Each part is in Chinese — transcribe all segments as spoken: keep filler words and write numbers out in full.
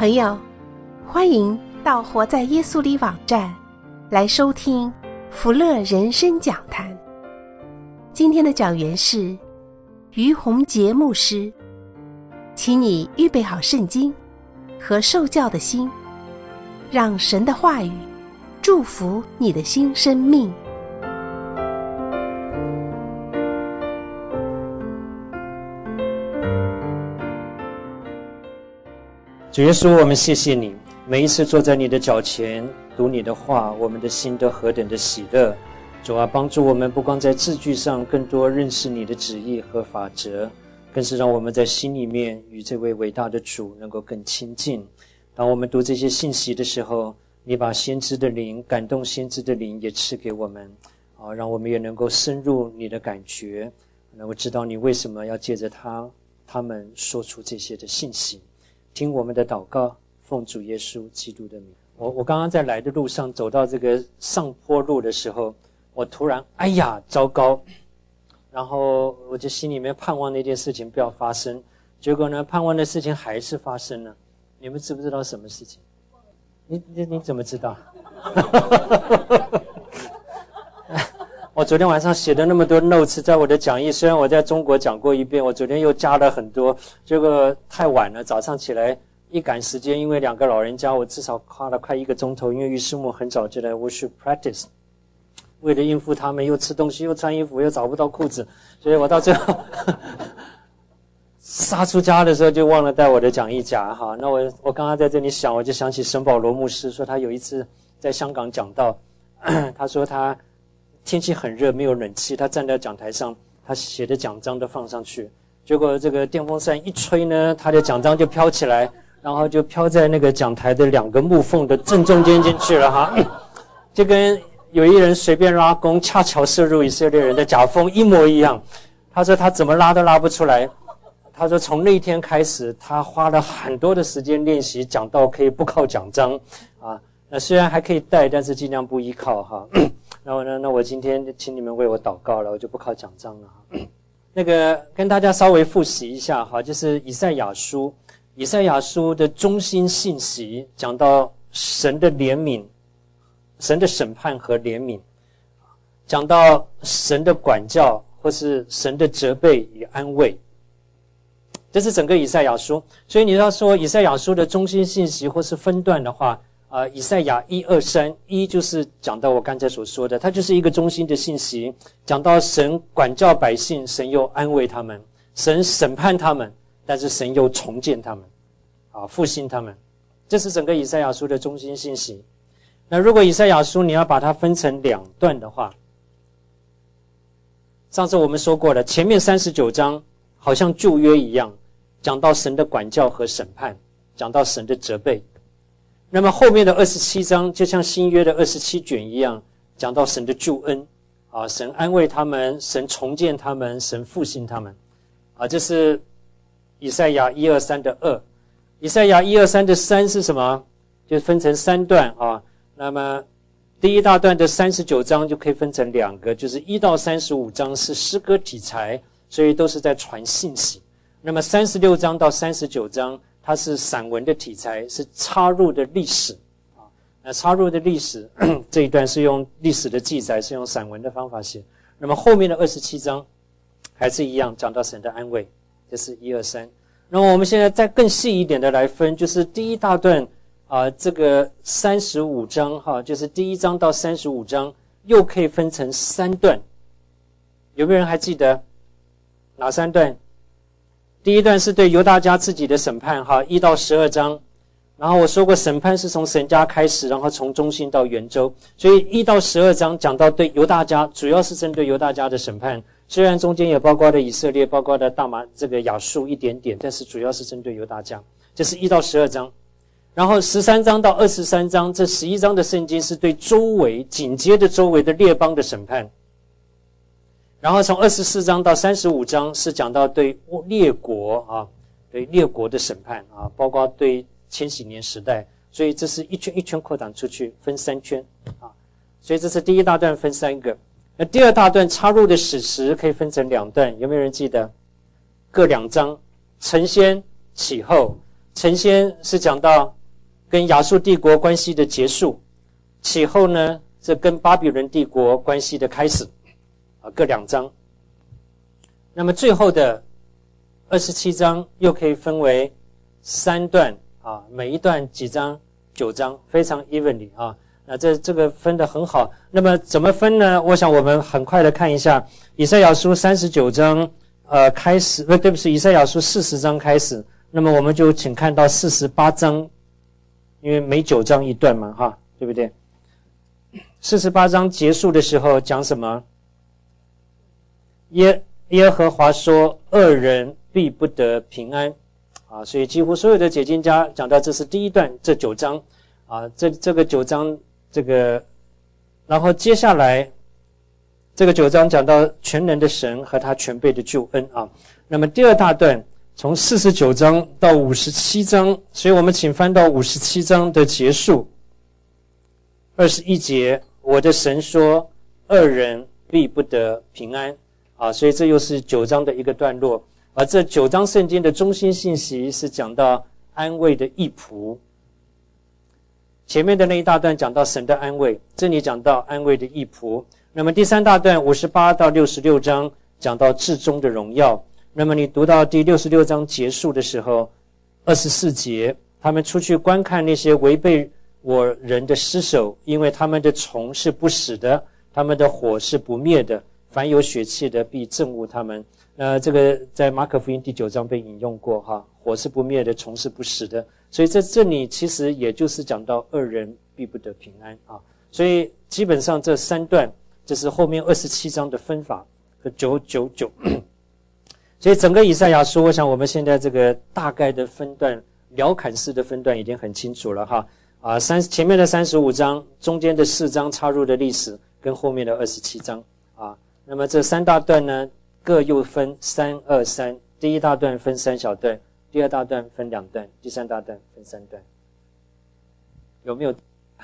朋友，欢迎到活在耶稣里网站来收听福乐人生讲坛。今天的讲员是于洪杰牧师，请你预备好圣经和受教的心，让神的话语祝福你的新生命。 主耶稣，我们谢谢你，每一次坐在你的脚前读你的话，我们的心都何等的喜乐。主啊，帮助我们不光在字句上更多认识你的旨意和法则，更是让我们在心里面与这位伟大的主能够更亲近。当我们读这些信息的时候，你把先知的灵，感动先知的灵也赐给我们，啊，让我们也能够深入你的感觉，能够知道你为什么要借着他他们说出这些的信息。听我们的祷告，奉主耶稣基督的名。我我刚刚在来的路上走到这个上坡路的时候，我突然哎呀糟糕，然后我就心里面盼望那件事情不要发生，结果呢盼望的事情还是发生了。你们知不知道什么事情？你你你怎么知道？我昨天晚上写的那么多 notes 在我的讲义，虽然我在中国讲过一遍，我昨天又加了很多，结果太晚了，早上起来一赶时间，因为两个老人家，我至少花了快一个钟头，因为于师母很早就来 worship practice， 为了应付他们，又吃东西又穿衣服又找不到裤子，所以我到最后杀出家的时候就忘了带我的讲义夹哈。那我我刚刚在这里想，我就想起沈保罗牧师说他有一次在香港讲道，他说他天气很热，没有冷气，他站在讲台上，他写的奖章都放上去，结果这个电风扇一吹呢，他的奖章就飘起来，然后就飘在那个讲台的两个木缝的正中间进去了哈，就跟有一人随便拉弓，恰巧射入以色列人的甲锋一模一样。他说他怎么拉都拉不出来，他说从那一天开始，他花了很多的时间练习讲道可以不靠奖章啊，那虽然还可以带，但是尽量不依靠哈。然后呢，那我今天请你们为我祷告了，我就不靠奖章了哈。那个跟大家稍微复习一下哈，就是以赛亚书，以赛亚书的中心信息讲到神的怜悯，神的审判和怜悯，讲到神的管教或是神的责备与安慰，这是整个以赛亚书。所以你要说以赛亚书的中心信息或是分段的话，呃，以赛亚一二三，一就是讲到我刚才所说的，它就是一个中心的信息，讲到神管教百姓，神又安慰他们，神审判他们，但是神又重建他们，啊，复兴他们，这是整个以赛亚书的中心信息。那如果以赛亚书你要把它分成两段的话，上次我们说过了，前面三十九章好像旧约一样，讲到神的管教和审判，讲到神的责备。那么后面的二十七章就像新约的二十七卷一样，讲到神的救恩啊，神安慰他们，神重建他们，神复兴他们啊，这是以赛亚一二三的二。以赛亚一二三的三是什么？就分成三段啊。那么第一大段的三十九章就可以分成两个，就是一到三十五章是诗歌题材，所以都是在传信息。那么三十六章到三十九章它是散文的题材，是插入的历史啊。那插入的历史这一段是用历史的记载，是用散文的方法写。那么后面的二十七章还是一样讲到神的安慰，这是一二三。那么我们现在再更细一点的来分，就是第一大段啊，这个三十五章哈，就是第一章到三十五章又可以分成三段。有没有人还记得哪三段？第一段是对犹大家自己的审判哈，一到十二章。然后我说过审判是从神家开始，然后从中心到圆周，所以一到十二章讲到对犹大家，主要是针对犹大家的审判，虽然中间也包括了以色列，包括了大马这个亚述一点点，但是主要是针对犹大家，这是一到十二章。然后十三章到二十三章，这十一章的圣经是对周围紧接着周围的列邦的审判。然后从二十四章到三十五章是讲到对列国啊，对列国的审判啊，包括对千禧年时代，所以这是一圈一圈扩展出去，分三圈啊。所以这是第一大段分三个。那第二大段插入的史实可以分成两段，有没有人记得？各两章，承先启后， 前先是讲到跟亚述帝国关系的结束，其后呢这跟巴比伦帝国关系的开始，啊，各两章。那么最后的二十七章又可以分为三段啊，每一段几章，九章，非常 evenly 啊。那这这个分得很好。那么怎么分呢？我想我们很快的看一下以赛亚书三十九章呃开始，不对不起，以赛亚书四十章开始。那么我们就请看到四十八章，因为每九章一段嘛，哈，对不对？四十八章结束的时候讲什么？耶耶和华说：“恶人必不得平安。”啊，所以几乎所有的解经家讲到这是第一段，这九章啊，这这个九章这个，然后接下来这个九章讲到全能的神和他全备的救恩啊。那么第二大段从四十九章到五十七章，所以我们请翻到五十七章的结束，二十一节，我的神说：“恶人必不得平安。”啊，所以这又是九章的一个段落。而这九章圣经的中心信息是讲到安慰的义仆。前面的那一大段讲到神的安慰，这里讲到安慰的义仆。那么第三大段五十八到六十六章讲到至终的荣耀。那么你读到第六十六章结束的时候，二十四节，他们出去观看那些违背我人的尸首，因为他们的虫是不死的，他们的火是不灭的，凡有血气的必憎恶他们。呃，这个在马可福音第九章被引用过哈，火是不灭的，虫是不死的。所以在这里其实也就是讲到恶人必不得平安啊。所以基本上这三段，这是后面二十七章的分法和九九九。所以整个以赛亚书，我想我们现在这个大概的分段，辽坎式的分段已经很清楚了哈。啊，三前面的三十五章，中间的四章插入的历史，跟后面的二十七章啊。那么这三大段呢，各又分三二三，第一大段分三小段，第二大段分两段，第三大段分三段。有没有？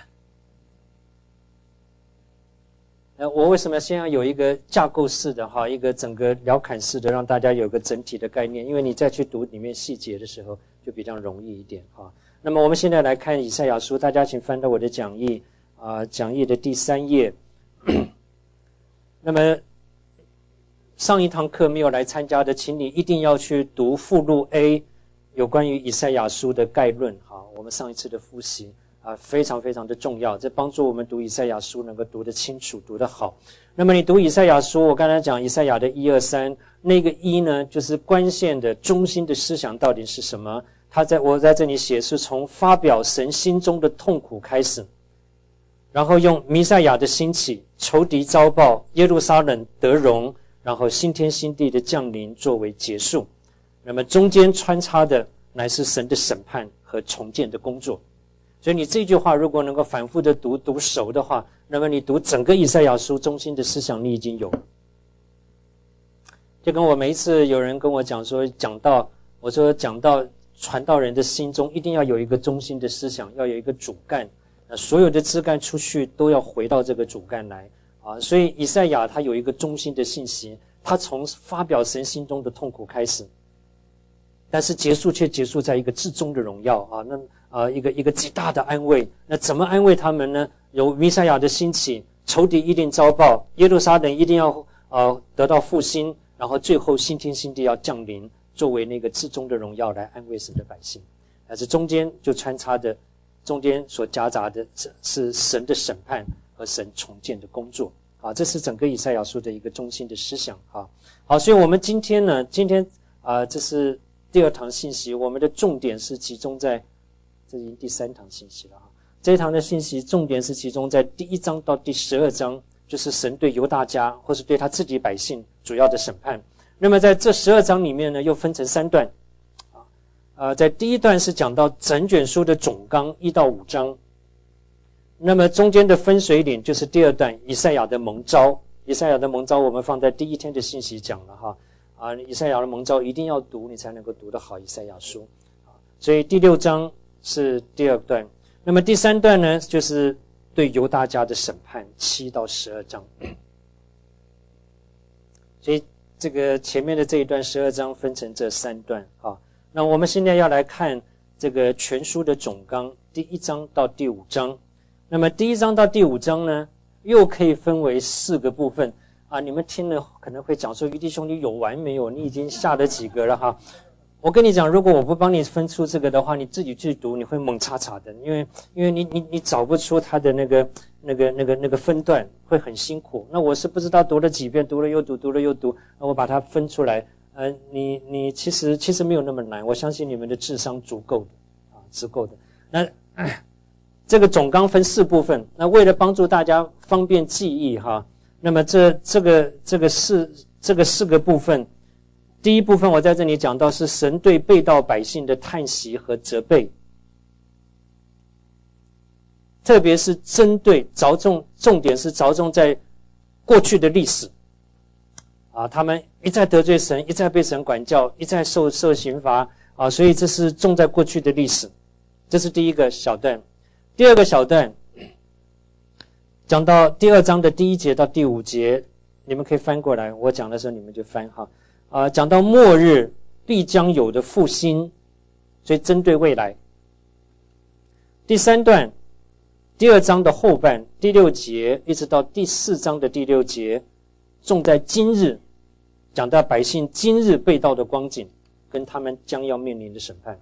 呃，我为什么先要有一个架构式的哈，一个整个辽坎式的，让大家有个整体的概念？因为你再去读里面细节的时候，就比较容易一点哈。那么我们现在来看以赛亚书，大家请翻到我的讲义啊、呃，讲义的第三页。那么上一堂课没有来参加的，请你一定要去读附录 A 有关于以赛亚书的概论。好，我们上一次的复习啊、呃，非常非常的重要，这帮助我们读以赛亚书能够读得清楚，读得好。那么你读以赛亚书，我刚才讲以赛亚的一二三，那个一呢，就是关键的中心的思想到底是什么？他在我在这里写是从发表神心中的痛苦开始，然后用弥赛亚的兴起、仇敌遭报、耶路撒冷得荣，然后新天新地的降临作为结束。那么中间穿插的乃是神的审判和重建的工作。所以你这句话如果能够反复的读读熟的话，那么你读整个以赛亚书中心的思想你已经有。就跟我每一次有人跟我讲说，讲到我说讲到传道人的心中一定要有一个中心的思想，要有一个主干，那所有的枝干出去都要回到这个主干来啊。所以以赛亚他有一个中心的信息，他从发表神心中的痛苦开始，但是结束却结束在一个至终的荣耀啊，那啊、呃、一个一个极大的安慰。那怎么安慰他们呢？有弥赛亚的兴起，仇敌一定遭报，耶路撒冷一定要呃得到复兴，然后最后新天新地要降临，作为那个至终的荣耀来安慰神的百姓。但是中间就穿插的，中间所夹杂的是是神的审判和神重建的工作啊，这是整个以赛亚书的一个中心的思想啊。好，所以我们今天呢，今天啊、呃，这是第二堂信息，我们的重点是集中在，这已经第三堂信息了哈。这一堂的信息重点是集中在第一章到第十二章，就是神对犹大家或是对他自己百姓主要的审判。那么在这十二章里面呢，又分成三段啊，呃，在第一段是讲到整卷书的总纲一到五章，那么中间的分水岭就是第二段以赛亚的蒙召。以赛亚的蒙召我们放在第一天的信息讲了哈。啊，以赛亚的蒙召一定要读，你才能够读得好以赛亚书。啊，所以第六章是第二段，那么第三段呢，就是对犹大家的审判，七到十二章。所以这个前面的这一段十二章分成这三段啊。那我们现在要来看这个全书的总纲，第一章到第五章。那么第一章到第五章呢，又可以分为四个部分啊。你们听了可能会讲说，于弟兄你有完没有？你已经下了几个了哈？我跟你讲，如果我不帮你分出这个的话，你自己去读，你会猛叉叉的，因为因为你你你找不出它的那个那个那个那个分段，会很辛苦。那我是不知道读了几遍，读了又读，读了又读，那我把它分出来。呃，你你其实其实没有那么难，我相信你们的智商足够的啊，足够的。那。这个总纲分四部分，那为了帮助大家方便记忆哈，那么这这个这个四这个四个部分，第一部分我在这里讲到是神对背道百姓的叹息和责备，特别是针对着重重点是着重在过去的历史啊，他们一再得罪神，一再被神管教，一再受受刑罚啊，所以这是重在过去的历史，这是第一个小段。第二个小段讲到第二章的第一节到第五节，你们可以翻过来，我讲的时候你们就翻哈。啊、呃，讲到末日必将有的复兴，所以针对未来。第三段，第二章的后半第六节一直到第四章的第六节，重在今日，讲到百姓今日被盗的光景，跟他们将要面临的审判。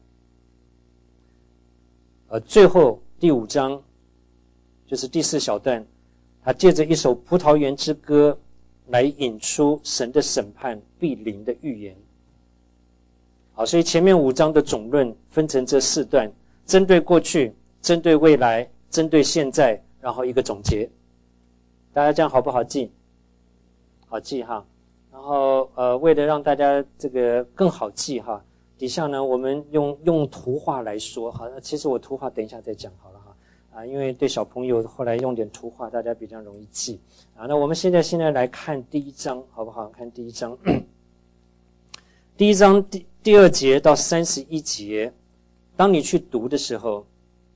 呃，最后。第五章就是第四小段，他借着一首葡萄园之歌来引出神的审判必临的预言。好，所以前面五章的总论分成这四段，针对过去，针对未来，针对现在，然后一个总结。大家这样好不好记？好记哈。然后呃，为了让大家这个更好记哈，底下呢，我们用用图画来说，好，其实我图画等一下再讲好了哈，啊，因为对小朋友后来用点图画，大家比较容易记啊。那我们现在现在来看第一章，好不好？看第一章，第一章第第二节到三十一节，当你去读的时候，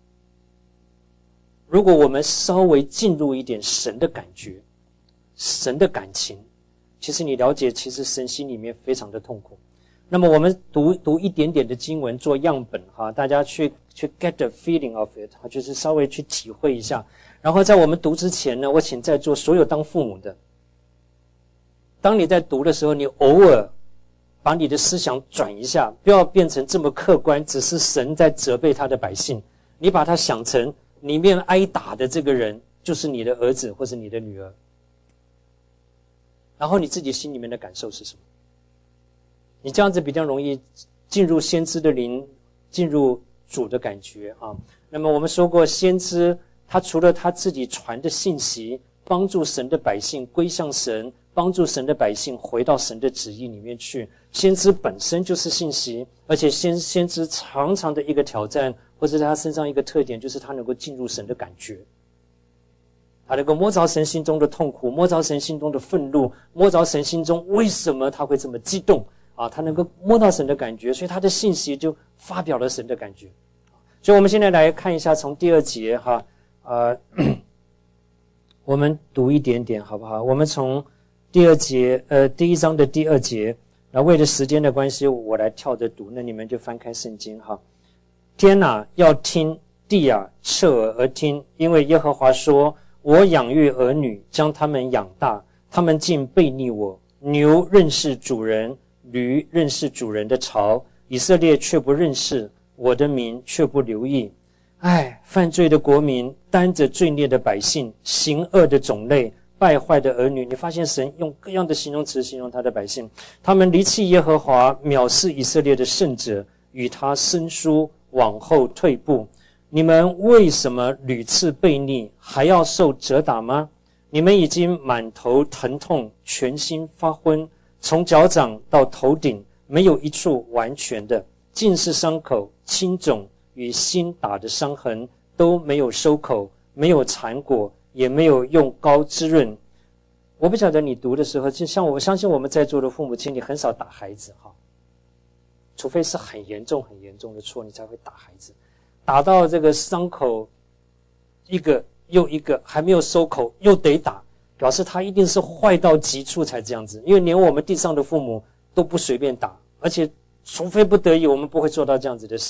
如果我们稍微进入一点神的感觉、神的感情，其实你了解，其实神心里面非常的痛苦。那么我们读读一点点的经文做样本哈，大家去去 get the feeling of it， 就是稍微去体会一下。然后在我们读之前呢，我请在座所有当父母的，当你在读的时候，你偶尔把你的思想转一下，不要变成这么客观，只是神在责备他的百姓，你把它想成里面挨打的这个人就是你的儿子或是你的女儿，然后你自己心里面的感受是什么？你这样子比较容易进入先知的灵，进入主的感觉啊。那么我们说过，先知他除了他自己传的信息，帮助神的百姓归向神，帮助神的百姓回到神的旨意里面去，先知本身就是信息，而且先先知常常的一个挑战，或者他身上一个特点，就是他能够进入神的感觉，他能够摸着神心中的痛苦，摸着神心中的愤怒，摸着神心中为什么他会这么激动啊，他能够摸到神的感觉，所以他的信息就发表了神的感觉。所以我们现在来看一下从第二节哈，呃，我们读一点点好不好？我们从第二节，呃，第一章的第二节，那为了时间的关系，我来跳着读，那你们就翻开圣经哈。天哪，要听；地啊，侧耳而听，因为耶和华说：“我养育儿女，将他们养大，他们竟背逆我。牛认识主人，驴认识主人的槽，以色列却不认识，我的民却不留意。唉，犯罪的国民，担着罪孽的百姓，行恶的种类，败坏的儿女。”你发现神用各样的形容词形容他的百姓，他们离弃耶和华，藐视以色列的圣者，与他生疏，往后退步。你们为什么屡次悖逆，还要受责打吗？你们已经满头疼痛，全身发昏，从脚掌到头顶没有一处完全的，尽是伤口、青肿与新打的伤痕，都没有收口，没有缠裹，也没有用膏滋润。我不晓得你读的时候，就像我相信我们在座的父母亲，你很少打孩子哈，除非是很严重很严重的错，你才会打孩子。打到这个伤口一个又一个还没有收口，又得打，表示他一定是坏到极处才这样子。因为连我们地上的父母都不随便打，而且除非不得已，我们不会做到这样子的事。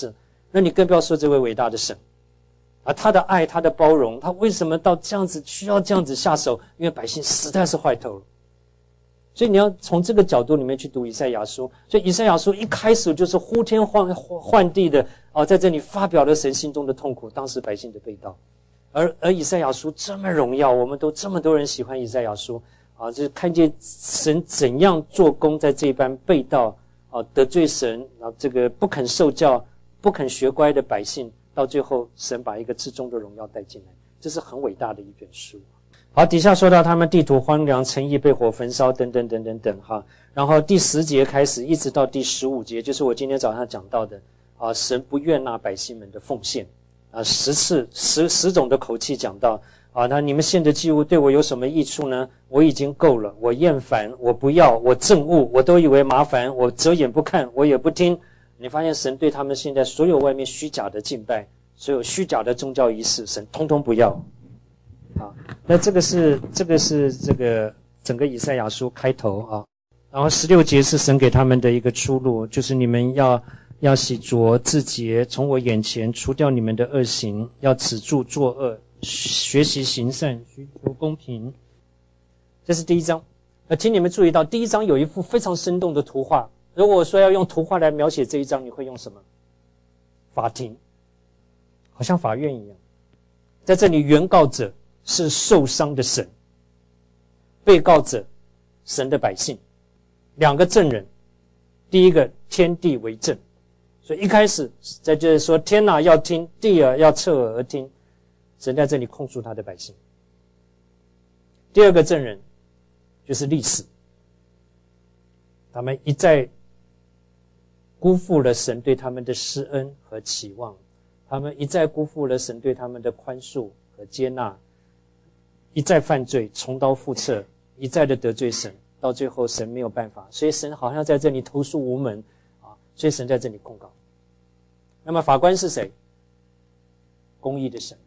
那你更不要说这位伟大的神啊，他的爱，他的包容，他为什么到这样子需要这样子下手？因为百姓实在是坏透了。所以你要从这个角度里面去读以赛亚书。所以以赛亚书一开始就是呼天唤唤地的啊，在这里发表了神心中的痛苦，当时百姓的被盗。而而以赛亚书这么荣耀，我们都这么多人喜欢以赛亚书啊，就是看见神怎样做工在这般被盗啊，得罪神啊，这个不肯受教、不肯学乖的百姓，到最后神把一个至终的荣耀带进来，这是很伟大的一卷书。好，底下说到他们地土荒凉，城邑被火焚烧，等等等等等哈。然后第十节开始，一直到第十五节，就是我今天早上讲到的啊，神不悦纳百姓们的奉献啊，十次十十种的口气讲到啊，那你们献的祭物对我有什么益处呢？我已经够了，我厌烦，我不要，我憎恶，我都以为麻烦，我遮眼不看，我也不听。你发现神对他们现在所有外面虚假的敬拜，所有虚假的宗教仪式，神通通不要。啊，那这个是这个是这个整个以赛亚书开头啊，然后十六节是神给他们的一个出路，就是你们要要洗濯自洁，从我眼前除掉你们的恶行，要止住作恶，学习行善，寻求公平。这是第一章。呃，请你们注意到第一章有一幅非常生动的图画。如果我说要用图画来描写这一章，你会用什么？法庭，好像法院一样，在这里原告者是受伤的神，被告者神的百姓，两个证人，第一个天地为证，所以一开始在这里说天哪要听，地儿要侧耳而听，神在这里控诉他的百姓。第二个证人就是历史，他们一再辜负了神对他们的施恩和期望，他们一再辜负了神对他们的宽恕和接纳，一再犯罪，重蹈覆辙，一再的得罪神，到最后神没有办法，所以神好像在这里投诉无门啊，所以神在这里控告。那么法官是谁？公义的神。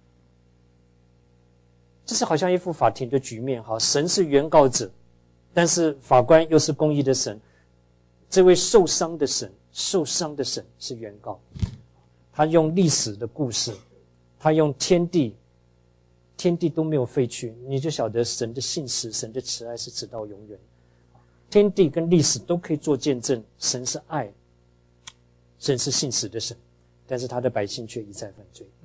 这是好像一副法庭的局面哈，神是原告者，但是法官又是公义的神。这位受伤的神，受伤的神是原告，他用历史的故事，他用天地。天地都没有废去，你就晓得神的信实，神的慈爱是直到永远。天地跟历史都可以做见证，神是爱，神是信实的神，但是他的百姓却一再犯罪。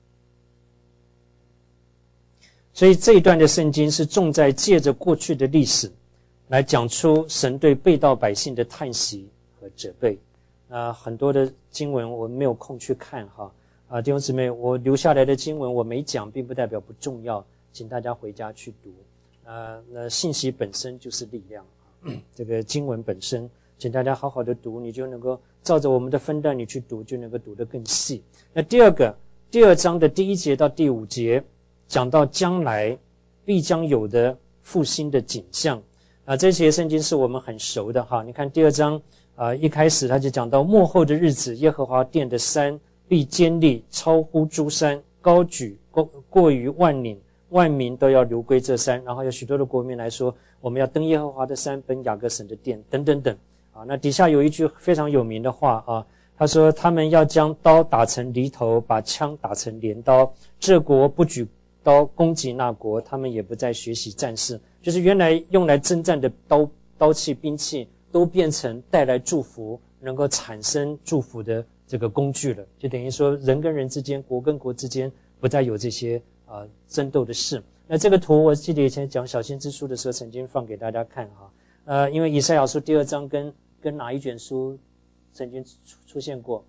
所以这一段的圣经是重在借着过去的历史来讲出神对被盗百姓的叹息和责备。啊、呃，很多的经文我没有空去看哈。啊，弟兄姊妹，我留下来的经文我没讲，并不代表不重要，请大家回家去读。呃，那信息本身就是力量，这个经文本身，请大家好好的读，你就能够照着我们的分段你去读，就能够读得更细。那第二个，第二章的第一节到第五节，讲到将来必将有的复兴的景象。啊，这些圣经是我们很熟的哈。你看第二章啊，一开始他就讲到末后的日子，耶和华殿的山必坚立，超乎诸山，高举过过于万岭，万民都要流归这山。然后有许多的国民来说，我们要登耶和华的山，奔雅各神的殿，等等等。啊，那底下有一句非常有名的话啊，他说他们要将刀打成犁头，把枪打成镰刀。这国不举刀攻击那国，他们也不再学习战事。就是原来用来征战的刀刀器兵器，都变成带来祝福，能够产生祝福的这个工具了，就等于说人跟人之间，国跟国之间不再有这些啊、呃、争斗的事。那这个图我记得以前讲小先知书的时候曾经放给大家看哈。呃，因为以赛亚书第二章跟跟哪一卷书曾经出出现过？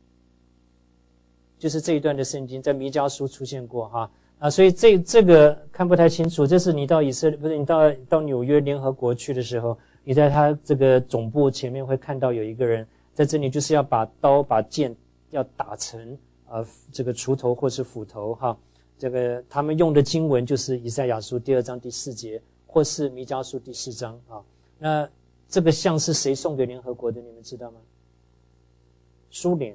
就是这一段的圣经在弥迦书出现过哈。啊，所以这这个看不太清楚。这是你到以色列，不是你到到纽约联合国去的时候，你在他这个总部前面会看到有一个人在这里，就是要把刀把剑要打成呃这个锄头或是斧头哈。这个他们用的经文就是以赛亚书第二章第四节，或是弥迦书第四章啊。那这个像是谁送给联合国的？你们知道吗？苏联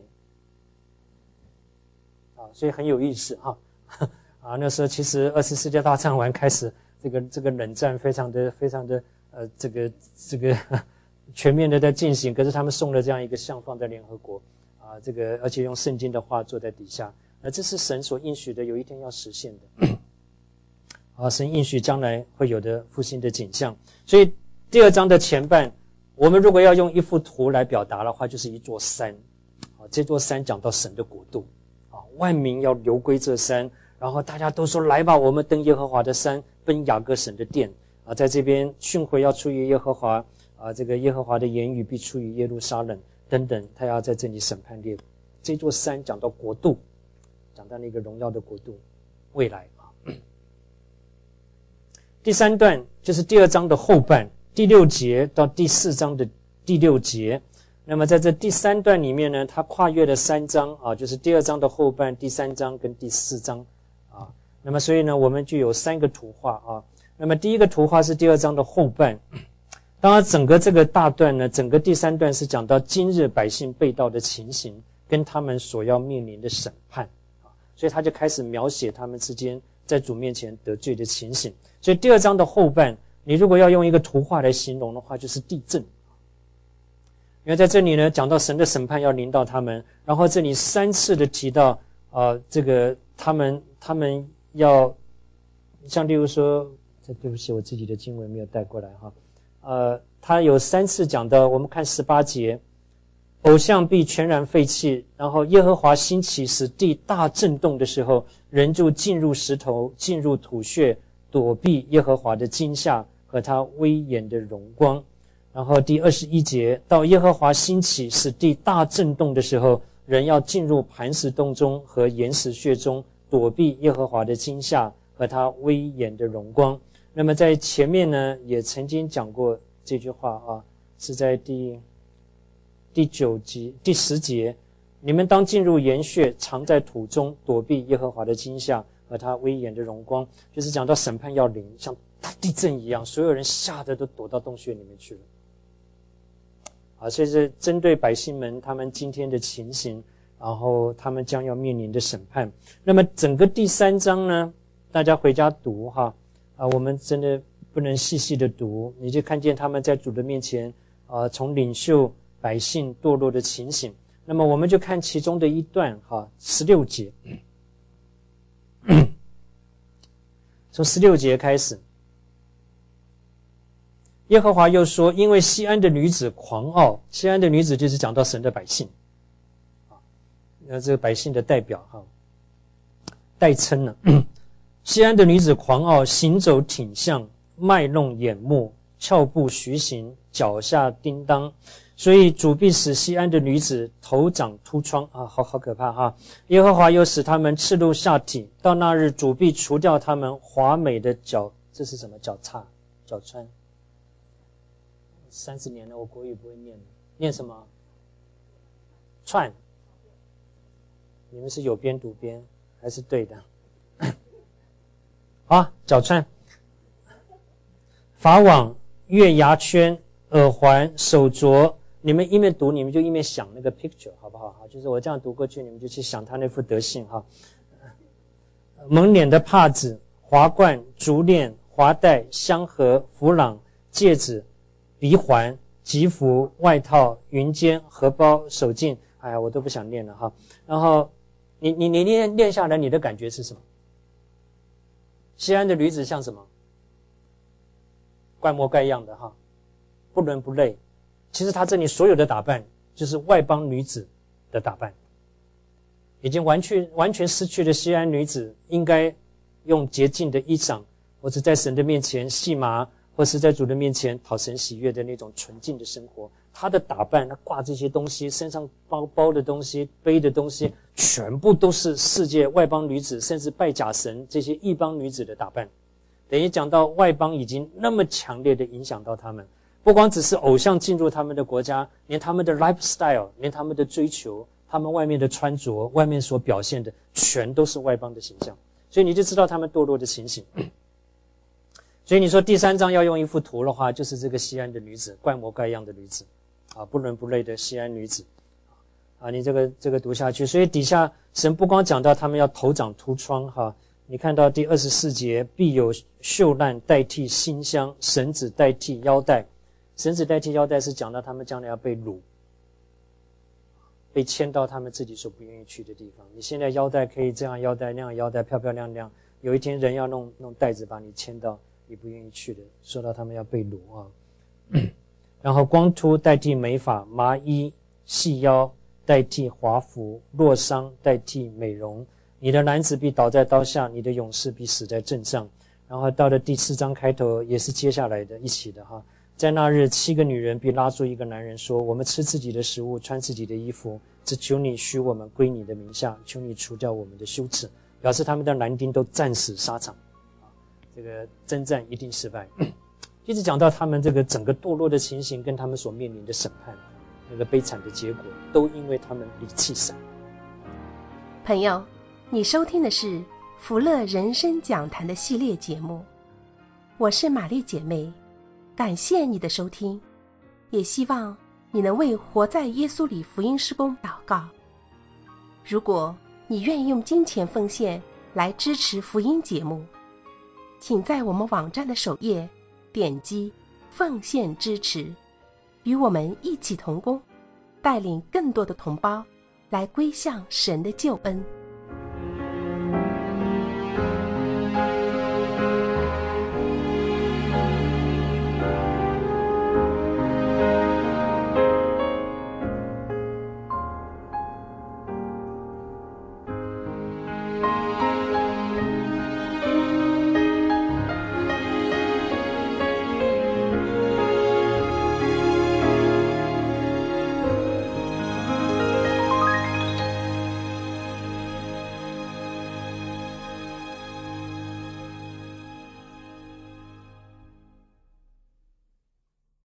啊，所以很有意思哈。啊，那时候其实二次世界大战完开始，这个这个冷战非常的非常的呃这个这个全面的在进行，可是他们送了这样一个像放在联合国啊，这个而且用圣经的话坐在底下，那这是神所应许的，有一天要实现的。啊，神应许将来会有的复兴的景象。所以第二章的前半，我们如果要用一幅图来表达的话，就是一座山。啊，这座山讲到神的国度，啊，万民要流归这山，然后大家都说来吧，我们登耶和华的山，奔雅各神的殿。啊，在这边训诲要出于耶和华，啊，这个耶和华的言语必出于耶路撒冷等等，他要在这里审判列国。这座山讲到国度，讲到那个荣耀的国度，未来啊。第三段就是第二章的后半，第六节到第四章的第六节。那么在这第三段里面呢，它跨越了三章啊，就是第二章的后半、第三章跟第四章啊。那么所以呢，我们就有三个图画啊。那么第一个图画是第二章的后半，当然整个这个大段呢，整个第三段是讲到今日百姓背道的情形，跟他们所要面临的审判啊。所以他就开始描写他们之间在主面前得罪的情形。所以第二章的后半，你如果要用一个图画来形容的话，就是地震。因为在这里呢，讲到神的审判要临到他们，然后这里三次的提到，呃，这个他们他们要，像例如说，这对不起，我自己的经文没有带过来哈，呃，他有三次讲到，我们看十八节，偶像必全然废弃，然后耶和华兴起，使地大震动的时候，人就进入石头，进入土穴，躲避耶和华的惊吓和他威严的荣光。然后第二十一节，到耶和华兴起使地大震动的时候，人要进入磐石洞中和岩石穴中，躲避耶和华的惊吓和他威严的荣光。那么在前面呢，也曾经讲过这句话啊，是在第第九节、第十节，你们当进入岩穴，藏在土中，躲避耶和华的惊吓和他威严的荣光。就是讲到审判要临，像大地震一样，所有人吓得都躲到洞穴里面去了。啊，所以是针对百姓们他们今天的情形，然后他们将要面临的审判。那么整个第三章呢，大家回家读哈，啊，我们真的不能细细的读，你就看见他们在主的面前，啊，从领袖百姓堕落的情形。那么我们就看其中的一段哈，十六节，从十六节开始。耶和华又说，因为西安的女子狂傲，西安的女子就是讲到神的百姓，啊，那这个百姓的代表哈，代称呢。西安的女子狂傲，行走挺向，卖弄眼目，翘步徐行，脚下叮当，所以主必使西安的女子头长秃疮啊，好好可怕哈！耶和华又使他们赤露下体，到那日主必除掉他们华美的脚，这是什么？脚叉、脚穿。三十年了，我国语不会念，念什么？串。你们是有边读边，还是对的？啊，脚串。法网、月牙圈、耳环、手镯，你们一面读，你们就一面想那个 picture， 好不好？就是我这样读过去，你们就去想他那副德性哈。蒙脸的帕子、华冠、足链、华带、香盒、弗朗、戒指、鼻环、吉服、外套、云肩、荷包、手巾，哎呀，我都不想念了哈。然后你你你念念下来，你的感觉是什么？西安的女子像什么？怪模怪样的哈，不伦不类。其实她这里所有的打扮，就是外邦女子的打扮，已经完全完全失去了西安女子应该用洁净的衣裳，或者在神的面前细麻，或是在主的面前讨神喜悦的那种纯净的生活。她的打扮，她挂这些东西，身上包包的东西，背的东西，全部都是世界外邦女子，甚至拜假神这些异邦女子的打扮。等于讲到外邦已经那么强烈的影响到他们，不光只是偶像进入他们的国家，连他们的 lifestyle， 连他们的追求，他们外面的穿着，外面所表现的，全都是外邦的形象。所以你就知道他们堕落的情形。所以你说第三章要用一幅图的话，就是这个西安的女子，怪模怪样的女子，啊，不伦不类的西安女子，啊，你这个这个读下去，所以底下神不光讲到他们要头长秃疮哈，你看到第二十四节，必有锈烂代替馨香，绳子代替腰带，绳子代替腰带是讲到他们将来要被掳， 被牵到他们自己所不愿意去的地方。你现在腰带可以这样腰带那样腰带漂漂亮亮，有一天人要弄弄带子把你牵到你不愿意去的，说到他们要被掳啊。然后光秃代替美发，麻衣细腰代替华服，落伤代替美容。你的男子必倒在刀下，你的勇士必死在阵上。然后到了第四章开头也是接下来的一起的哈。在那日，七个女人必拉住一个男人说，我们吃自己的食物，穿自己的衣服，只求你许我们归你的名下，求你除掉我们的羞耻。表示他们的男丁都战死沙场，这个征战一定失败。一直讲到他们这个整个堕落的情形跟他们所面临的审判，那个悲惨的结果，都因为他们离弃神。 朋友，你收听的是福乐人生讲坛的系列节目，我是玛丽姐妹，感谢你的收听，也希望你能为活在耶稣里福音事工祷告。如果你愿意用金钱奉献来支持福音节目，请在我们网站的首页点击奉献支持，与我们一起同工，带领更多的同胞来归向神的救恩。